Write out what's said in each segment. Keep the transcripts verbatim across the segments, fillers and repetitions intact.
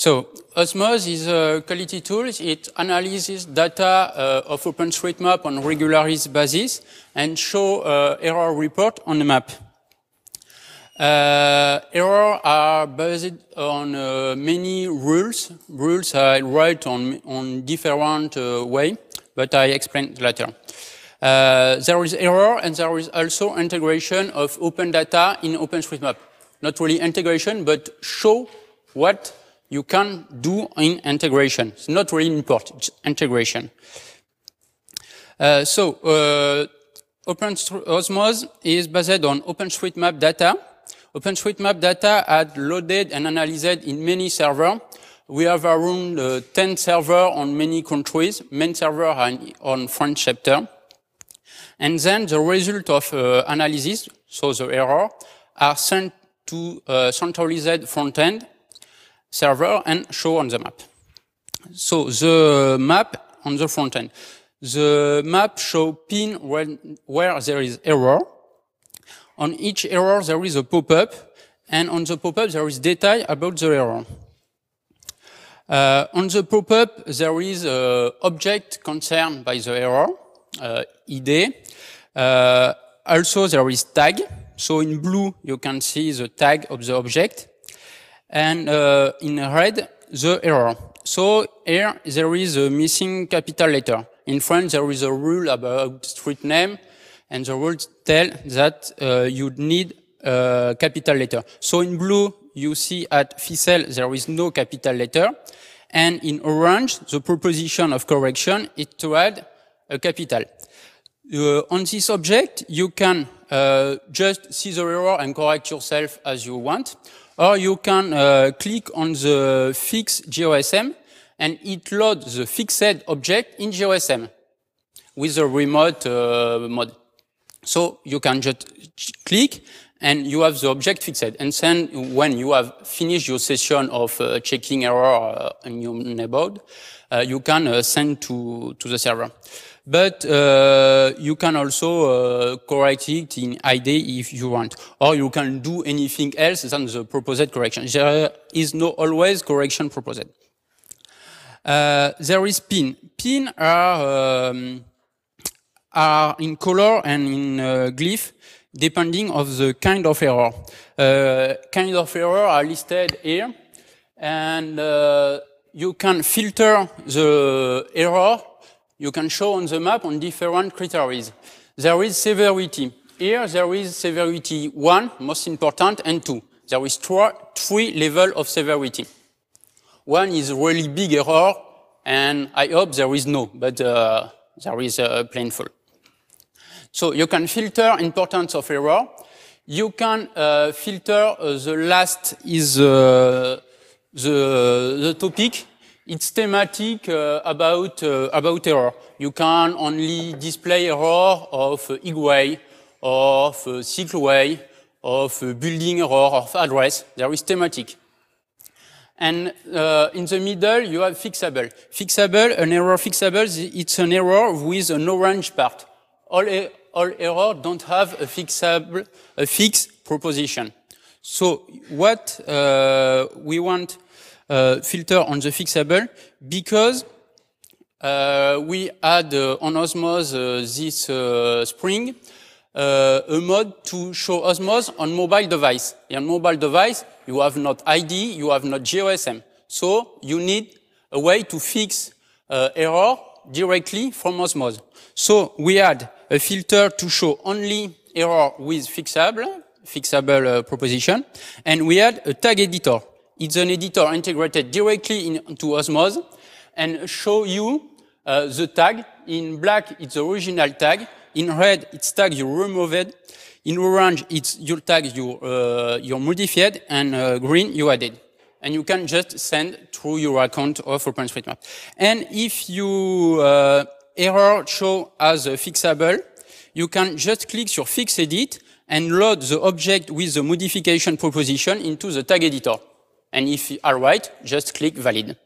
So Osmose is a quality tool. It analyzes data uh, of OpenStreetMap on regularized basis and show uh, error report on the map. Uh, errors are based on uh, many rules. Rules I write on, on different uh, way, but I explain later. Uh, there is error and there is also integration of open data in OpenStreetMap. Not really integration, but show what you can do in integration. It's not really important, it's integration. Uh, so, uh, Osmose is based on OpenStreetMap data. OpenStreetMap data are loaded and analyzed in many servers. We have around uh, ten servers on many countries. Main servers are on French chapter. And then the result of uh, analysis, so the error, are sent to a centralized front-end server and show on the map. So the map on the front end. The map show pin when, where there is error. On each error there is a pop-up, and on the pop-up there is data about the error. Uh, on the pop-up there is an object concerned by the error, uh, I D. Uh, also there is tag. So in blue you can see the tag of the object. And uh, in red, the error. So here there is a missing capital letter. In France, there is a rule about street name, and the rules tell that uh, you need a capital letter. So in blue, you see at Ficelle there is no capital letter, and in orange, the proposition of correction is to add a capital. Uh, on this object, you can uh, just see the error and correct yourself as you want. Or you can uh, click on the fix G O S M and it loads the fixed object in G O S M with the remote uh, mode. So you can just click and you have the object fixed. And then when you have finished your session of uh, checking error uh, in your neighborhood, uh, you can uh, send to, to the server. But uh, you can also uh, correct it in I D if you want, or you can do anything else than the proposed correction. There is no always correction proposed. Uh, there is pin. Pin are um, are in color and in uh, glyph depending of the kind of error. Uh, kind of error are listed here, and uh, you can filter the error. You can show on the map on different criteria. There is severity. Here there is severity one, most important, and two. There is three levels of severity. One is really big error, and I hope there is no, but uh, there is a painful. So you can filter importance of error. You can uh, filter uh, the last is uh, the, the topic. It's thematic uh, about uh, about error. You can only display error of uh, Igway, of uh, cycleway, of uh, building error, of address. There is thematic. And uh, in the middle, you have fixable. Fixable, an error fixable, it's an error with an orange part. All, e all error don't have a fixable, a fixed proposition. So what uh, we want Uh, filter on the fixable, because uh, we had uh, on Osmose uh, this uh, spring uh, a mode to show Osmose on mobile device. On mobile device, you have not I D, you have not G O S M. So you need a way to fix uh, error directly from Osmose. So we had a filter to show only error with fixable, fixable uh, proposition, and we had a tag editor. It's an editor integrated directly into Osmose and show you uh, the tag. In black, it's the original tag. In red, it's tag you removed. In orange, it's your tag you, uh, you modified. And uh, green, you added. And you can just send through your account of OpenStreetMap. And if you uh, error show as a fixable, you can just click your fix edit and load the object with the modification proposition into the tag editor. And if you are right, just click valid.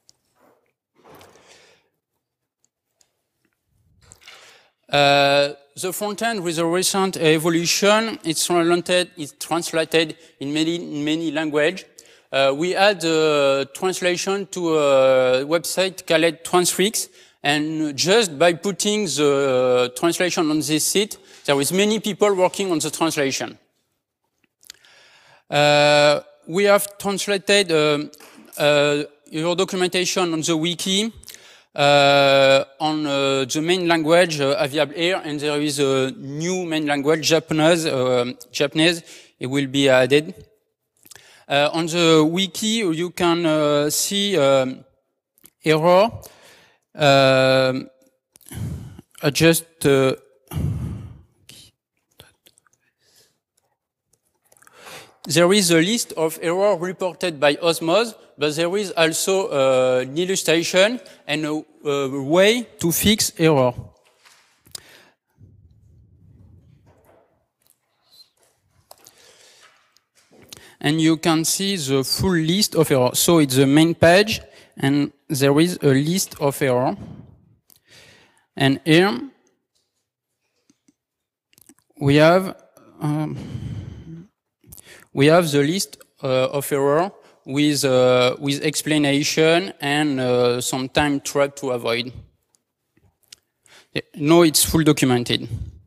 Uh, the front end with a recent evolution, it's translated, it's translated in many, many languages. uh, we add a translation to a website called Transfix, and just by putting the translation on this site, there is many people working on the translation. Uh, we have translated uh, uh, your documentation on the wiki uh, on uh, the main language uh, available here, and there is a new main language, Japanese. Uh, Japanese, it will be added. Uh, on the wiki, you can uh, see um, error. Uh, just uh, there is a list of errors reported by Osmose, but there is also uh, an illustration and a, a way to fix error. And you can see the full list of errors. So it's the main page, and there is a list of errors. And here we have um, we have the list uh, of errors with uh, with explanation and uh, some time trap to avoid. Now it's full documented.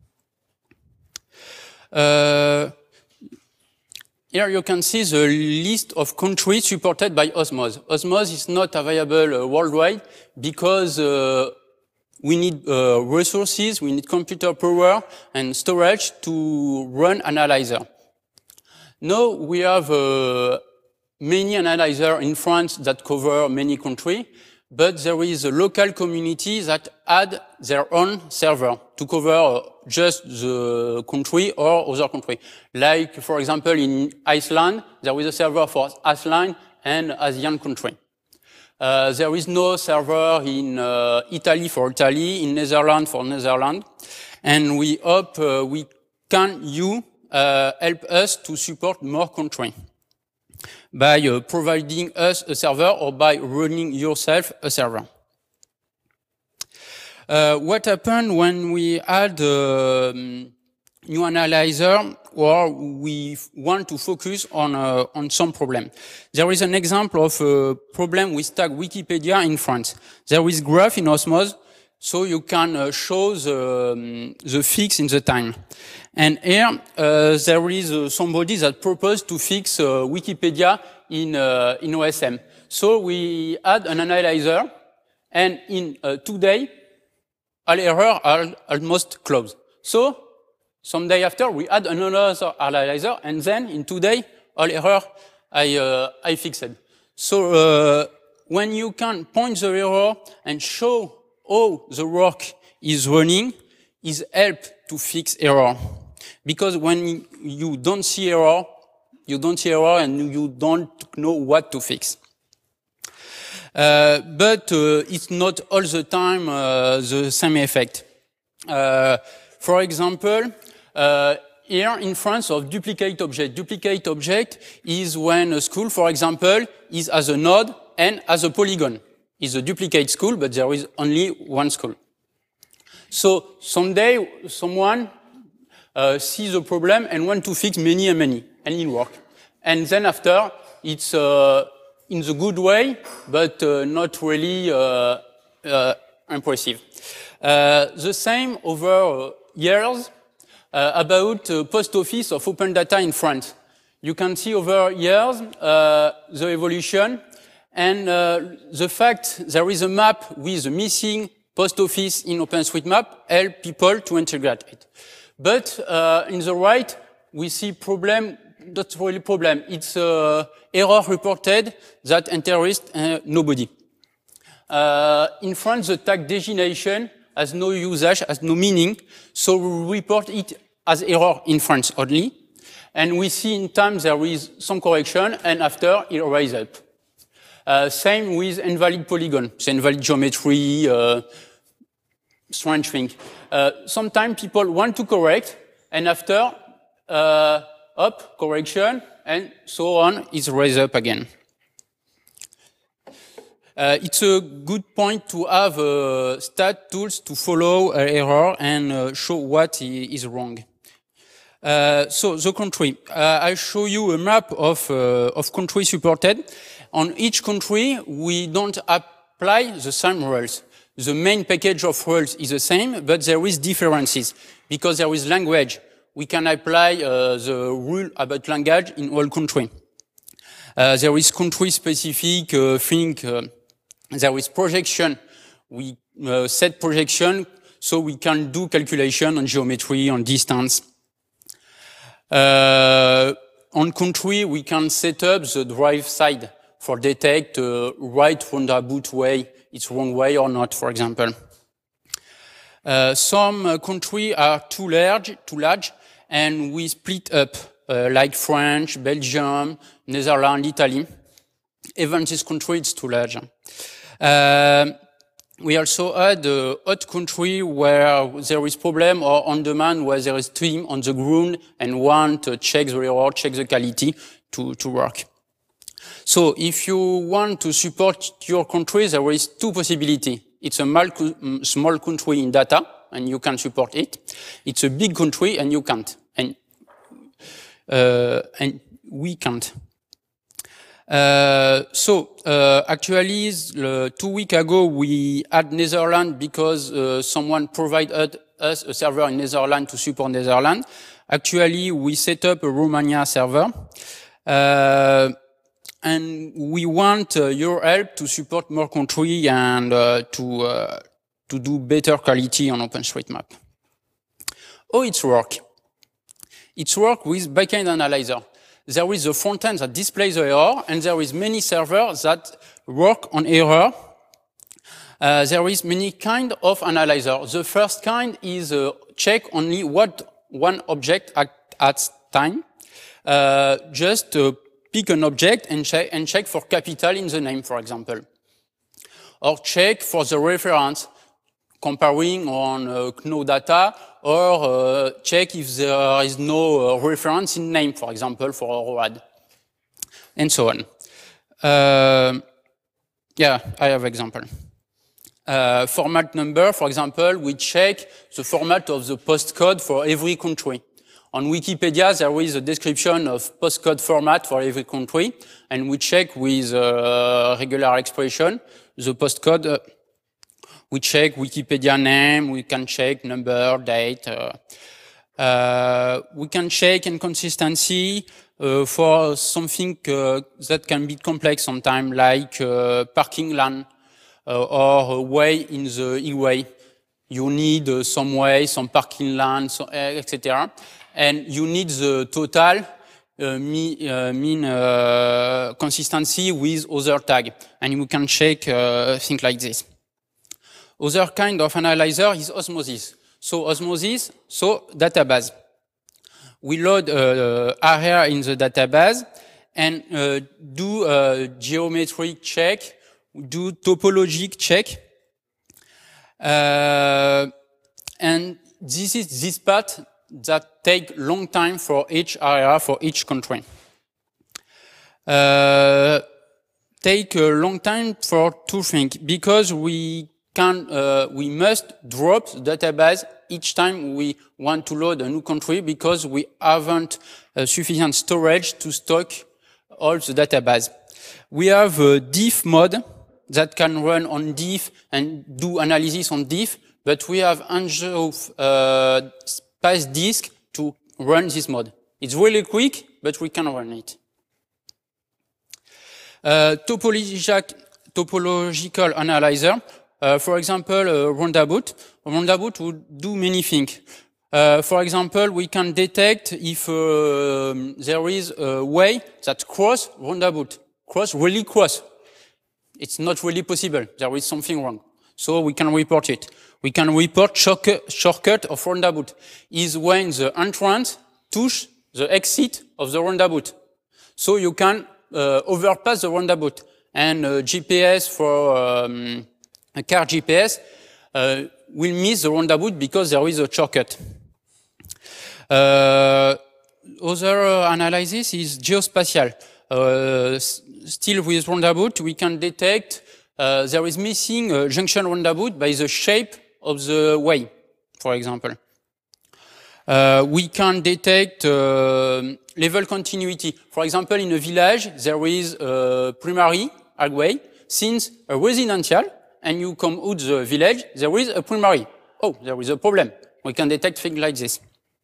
Uh, Here you can see the list of countries supported by Osmose. Osmose is not available uh, worldwide because uh, we need uh, resources, we need computer power and storage to run analyzer. Now we have uh, many analyzers in France that cover many countries, but there is a local community that add their own server to cover just the country or other country. Like, for example, in Iceland, there is a server for Iceland and ASEAN country. Uh, there is no server in uh, Italy for Italy, in Netherlands for Netherlands, and we hope uh, we can you uh, help us to support more countries by uh, providing us a server or by running yourself a server. Uh, what happened when we add a um, new analyzer or we want to focus on uh, on some problem? There is an example of a problem with tag Wikipedia in France. There is graph in Osmose, so you can uh, show the, um, the fix in the time. And here uh, there is uh, somebody that proposed to fix uh, Wikipedia in uh, in O S M. So we add an analyzer, and in uh, two days, all errors are almost closed. So, some day after, we add another analyzer, and then in two days, all errors I, uh, I fixed. So, uh, when you can point the error and show how the work is running, is help to fix error. Because when you don't see error, you don't see error and you don't know what to fix. Uh, but uh, it's not all the time uh, the same effect. Uh, for example, uh, here in France of duplicate object. Duplicate object is when a school, for example, is as a node and as a polygon. It's a duplicate school, but there is only one school. So someday someone uh, sees the problem and want to fix many and many, and it works. And then after, it's uh, in the good way, but uh, not really uh, uh, impressive. Uh, the same over uh, years uh, about uh, post office of open data in France. You can see over years uh, the evolution and uh, the fact there is a map with a missing post office in OpenStreetMap help people to integrate it. But uh, in the right, we see problem. That's really problem. It's uh, error reported that interest uh, nobody. Uh, in France, the tag designation has no usage, has no meaning, so we report it as error in France only. And we see in time there is some correction, and after it rises up. Uh, same with invalid polygon, so invalid geometry, uh, strange thing. Uh, sometimes people want to correct, and after, uh, up, correction, and so on, is raised up again. Uh, it's a good point to have uh, stat tools to follow uh, error and uh, show what is wrong. Uh, so the country, uh, I show you a map of, uh, of country supported. On each country, we don't apply the same rules. The main package of rules is the same, but there is differences. Because there is language, we can apply uh, the rule about language in all country. Uh, there is country-specific uh, thing. Uh, there is projection. We uh, set projection, so we can do calculation on geometry, on distance. Uh, on country, we can set up the drive side for detect uh, right roundabout way, it's wrong way or not, for example. Uh, some uh, countries are too large, too large, and we split up, uh, like French, Belgium, Netherlands, Italy. Even this country is too large. Uh, We also had a hot country where there is problem or on demand where there is team on the ground and want to check the error, check the quality to, to work. So if you want to support your country, there is two possibilities. It's a small country in data and you can support it. It's a big country and you can't. And, uh, and we can't. Uh, so, uh, actually, uh, two weeks ago, we had Netherlands because uh, someone provided us a server in Netherlands to support Netherlands. Actually, we set up a Romania server. Uh, and we want uh, your help to support more countries and uh, to, uh, to do better quality on OpenStreetMap. How it works? It works with backend analyzer. There is a front end that displays the error, and there is many servers that work on error. Uh, there is many kind of analyzer. The first kind is uh, check only what one object at, at time. Uh, just uh, pick an object and check, and check for capital in the name, for example. Or check for the reference, comparing on uh, C N O data, or uh, check if there is no uh, reference in name, for example, for a R O A D, and so on. Uh, yeah, I have example. Uh, format number, for example, we check the format of the postcode for every country. On Wikipedia, there is a description of postcode format for every country, and we check with uh, regular expression the postcode. Uh, We check Wikipedia name, we can check number, date. Uh, uh, we can check inconsistency uh, for something uh, that can be complex sometimes, like uh, parking lane uh, or a way in the e-way. You need uh, some way, some parking lane, so, uh, et cetera. And you need the total uh, mean, uh, mean uh, consistency with other tag. And we can check uh, things like this. Other kind of analyzer is Osmosis. So Osmosis, so database. We load uh, area in the database and uh, do a geometric check, do topologic check. Uh, and this is this part that take long time for each area, for each country. Uh, take a long time for two things, because we Can, uh, we must drop the database each time we want to load a new country because we haven't uh, sufficient storage to stock all the database. We have a diff mode that can run on diff and do analysis on diff, but we have enough uh, space disk to run this mode. It's really quick, but we can run it. Uh, topological, topological analyzer. Uh, for example, uh, roundabout. A roundabout would do many things. Uh, for example, we can detect if uh, there is a way that cross roundabout. Cross, really cross. It's not really possible. There is something wrong. So we can report it. We can report shortcut, shortcut of roundabout. Is when the entrance touches the exit of the roundabout. So you can uh, overpass the roundabout. And uh, G P S for um, a car G P S uh, will miss the roundabout because there is a shortcut. Uh, other analysis is geospatial. Uh, still with roundabout, we can detect uh, there is missing a junction roundabout by the shape of the way, for example. Uh, we can detect uh, level continuity. For example, in a village, there is a primary highway. Since a residential, and you come out the village, there is a primary. Oh, there is a problem. We can detect things like this.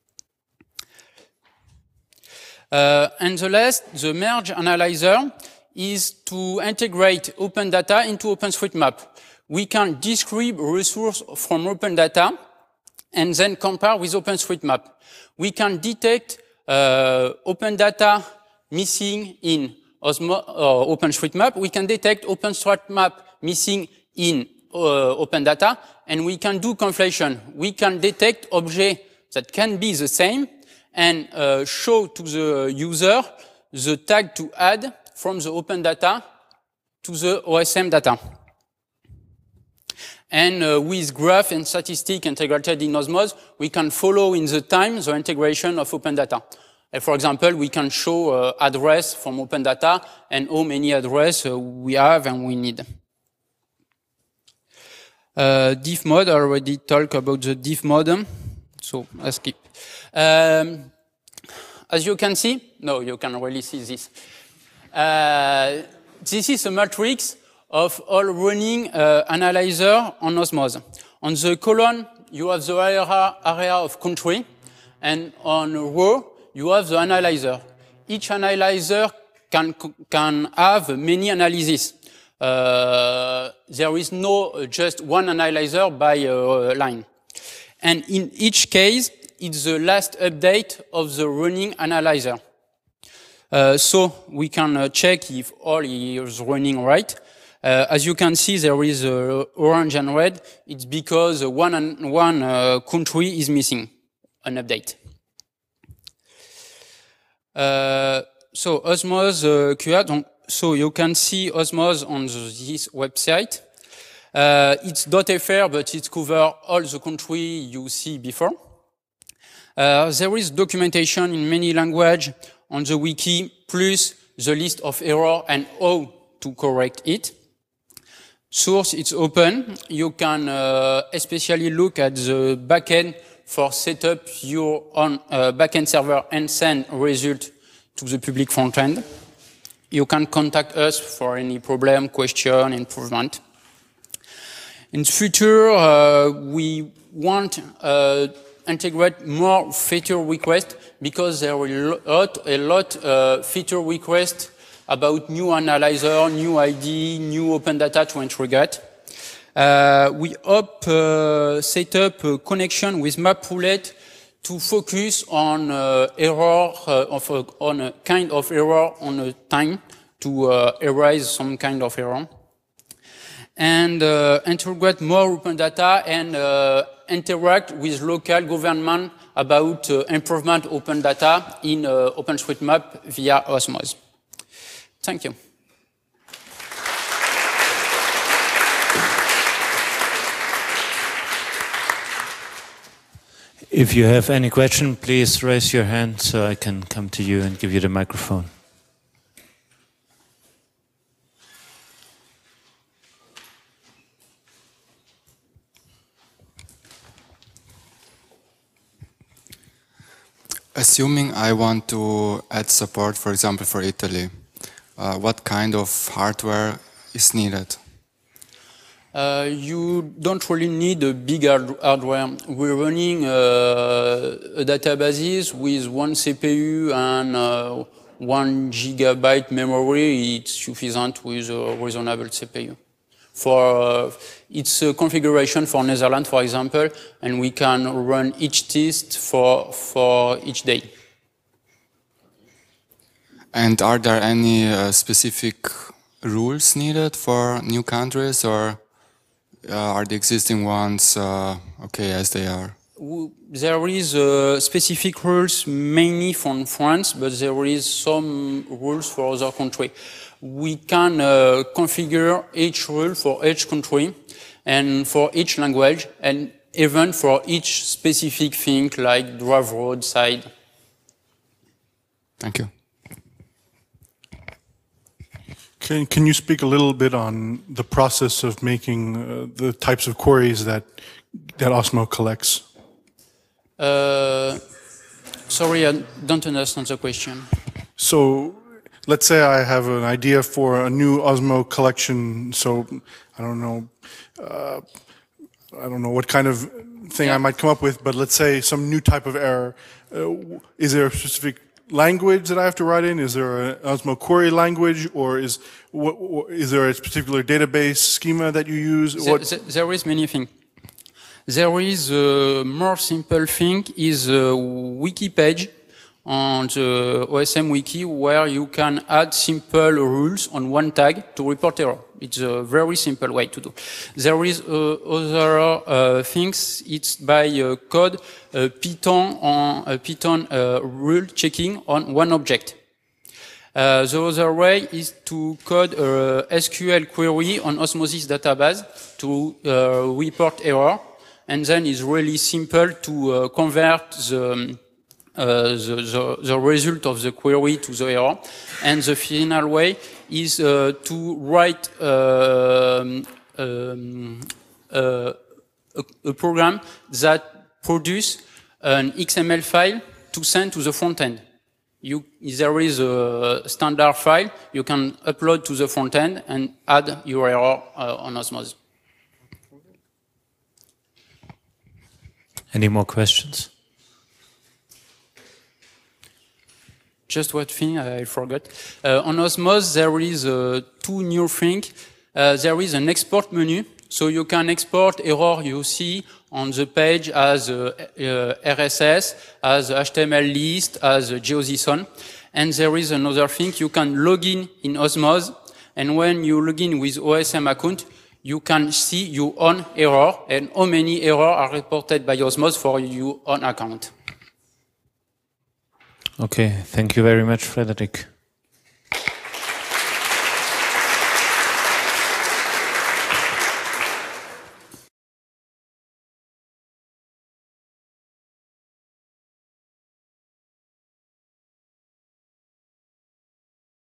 Uh, and the last, the merge analyzer, is to integrate open data into OpenStreetMap. We can describe resources from open data and then compare with OpenStreetMap. We can detect uh, open data missing in Osmo or OpenStreetMap. We can detect OpenStreetMap missing in uh, open data, and we can do conflation. We can detect objects that can be the same and uh, show to the user the tag to add from the open data to the O S M data. And uh, with graph and statistic integrated in Osmose, we can follow in the time the integration of open data. And for example, we can show uh, address from open data and how many address uh, we have and we need. Uh, diff mode, I already talked about the diff mode, so I skip. Um, as you can see, no, you can really see this. Uh, this is a matrix of all running uh, analyzer on Osmose. On the column, you have the area, area of country, and on row, you have the analyzer. Each analyzer can, can have many analyses. Uh, there is no uh, just one analyzer by uh, line. And in each case, it's the last update of the running analyzer. Uh, so we can uh, check if all is running right. Uh, as you can see, there is uh, orange and red. It's because one, one uh, country is missing an update. Uh, so Osmose uh, Q A, donc, so you can see Osmose on the, this website. Uh, it's .fr, but it covers all the country you see before. Uh, there is documentation in many languages on the wiki, plus the list of errors and how to correct it. Source, it's open. You can uh, especially look at the backend for set up your own uh, backend server and send result to the public frontend. You can contact us for any problem, question, improvement. In the future, uh, we want uh, integrate more feature requests because there are a lot, a lot uh, feature requests about new analyzer, new I D, new open data to integrate. Uh, we hope uh, set up a connection with MapRoulette to focus on uh, error, uh, of a, on a kind of error on a time to uh, erase some kind of error. And uh, integrate more open data and uh, interact with local government about uh, improvement open data in uh, OpenStreetMap via Osmose. Thank you. If you have any question, please raise your hand so I can come to you and give you the microphone. Assuming I want to add support, for example, for Italy, uh, what kind of hardware is needed? Uh, you don't really need a big hard hardware. We're running uh, a database with one C P U and uh, one gigabyte memory. It's sufficient with a reasonable C P U. For uh, it's a configuration for Netherlands, for example, and we can run each test for for each day. And are there any uh, specific rules needed for new countries, or uh, are the existing ones uh, okay as they are? There is uh, specific rules mainly from France, but there is some rules for other countries. We can uh, configure each rule for each country and for each language, and even for each specific thing like drive roadside. Thank you. Can, can you speak a little bit on the process of making uh, the types of queries that, that Osmo collects? Uh, sorry, I don't understand the question. So let's say I have an idea for a new Osmo collection. So I don't know, uh, I don't know what kind of thing Yeah. I might come up with, but let's say some new type of error. Uh, is there a specific language that I have to write in? Is there an Osmo query language, or is what, what, is there a particular database schema that you use? There, What? there, there is many things. There is a more simple thing is a wiki page on the O S M wiki where you can add simple rules on one tag to report error. It's a very simple way to do. There is uh, other uh, things. It's by uh, code uh, Python on uh, Python uh, rule checking on one object. Uh, the other way is to code a S Q L query on Osmosis database to uh, report error, and then it's really simple to uh, convert the, um, uh, the, the, the result of the query to the error. And the final way is uh, to write um, um, uh, a, a program that produces an X M L file to send to the front end. You, there is a standard file you can upload to the front end and add your error uh, on Osmos. Any more questions? Just one thing I forgot. Uh, on Osmos, there is uh, two new things. Uh, there is an export menu, so you can export error you see on the page as a, uh, R S S, as a H T M L list, as a GeoJSON. And there is another thing, you can log in in Osmos, and when you log in with O S M account, you can see your own error and how many errors are reported by Osmos for your own account. Okay, thank you very much, Frederick.